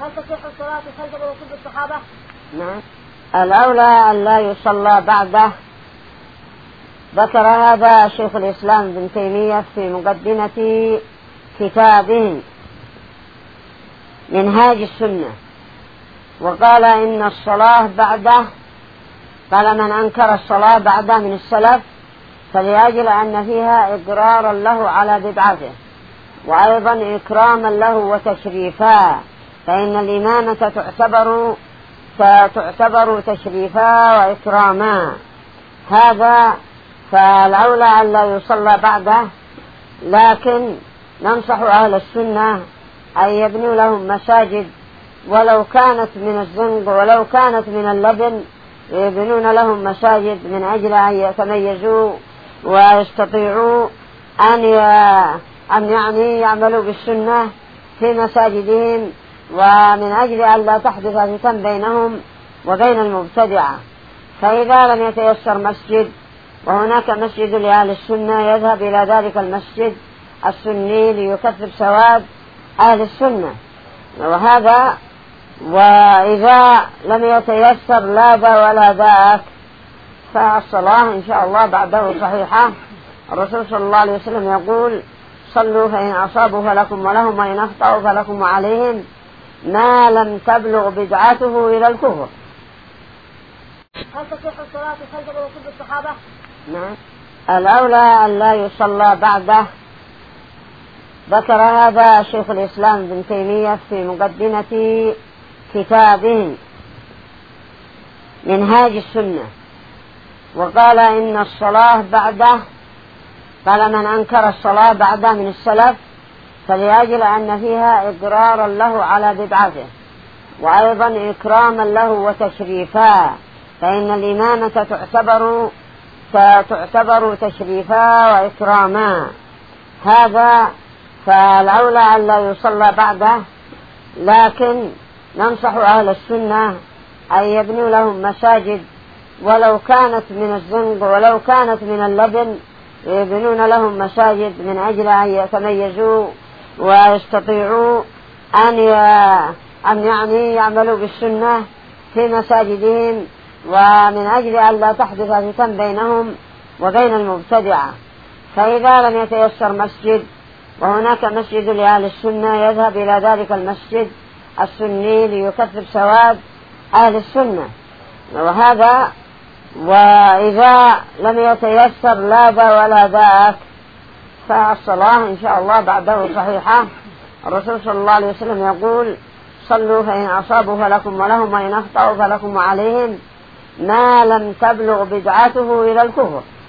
هل تصح الصلاة خلف ركوب الصحابة؟ نعم. الأولى أن لا يصلى بعده. ذكر هذا شيخ الإسلام ابن تيمية في مقدمة كتابه منهاج السنة، وقال إن الصلاة بعده، قال من أنكر الصلاة بعده من السلف فلأجل أن فيها إقرارا له على بدعته، وأيضا إكراما له وتشريفا، فإن الإمامة تعتبر تشريفا وإكراما. هذا فالأولى أن لا يصلى بعده، لكن ننصح أهل السنة أن يبنوا لهم مساجد ولو كانت من الزنق ولو كانت من اللبن، يبنون لهم مساجد من أجل أن يتميزوا ويستطيعوا أن يعملوا بالسنة في مساجدهم، ومن أجل أن لا تحدث فتن بينهم وبين المبتدعة. فإذا لم يتيسر مسجد وهناك مسجد لأهل السنة يذهب إلى ذلك المسجد السني ليكثر سواد أهل السنة. وهذا، وإذا لم يتيسر لا ذا ولا ذاك فالصلاة إن شاء الله بعده صحيحة. الرسول صلى الله عليه وسلم يقول: صلوا فإن أصابوا فلكم ولهم وإن أخطأوا فلكم وعليهم، ما لم تبلغ بدعته إلى الكفر. هل تصح الصلاة خلف ركوب الصحابة؟ نعم. الأولى أن لا يصلى بعده. ذكر هذا شيخ الإسلام ابن تيمية في مقدمة كتابه منهاج السنة، وقال إن الصلاة بعده، قال من أنكر الصلاة بعده من السلف فلأجل أن فيها إقرارا له على بدعته، وأيضا إكراما له وتشريفا، فإن الإمامة تعتبر تشريفا وإكراما. هذا فالأولى أن لا يصلى بعده، لكن ننصح أهل السنة أن يبنوا لهم مساجد ولو كانت من الزنق ولو كانت من اللبن، يبنون لهم مساجد من أجل أن يتميزوا ويستطيعوا أن يعملوا بالسنة في مساجدهم، ومن أجل أن لا تحدث فتن بينهم وبين المبتدعة. فإذا لم يتيسر مسجد وهناك مسجد لأهل السنة يذهب إلى ذلك المسجد السني ليكثر سواد أهل السنة. وهذا، وإذا لم يتيسر لا ذا ولا ذاك فالصلاة إن شاء الله بعده صحيحة. الرسول صلى الله عليه وسلم يقول: صلوا فإن أصابوا فلكم ولهم وإن أخطأوا فلكم وعليهم، ما لم تبلغ بدعته إلى الكفر.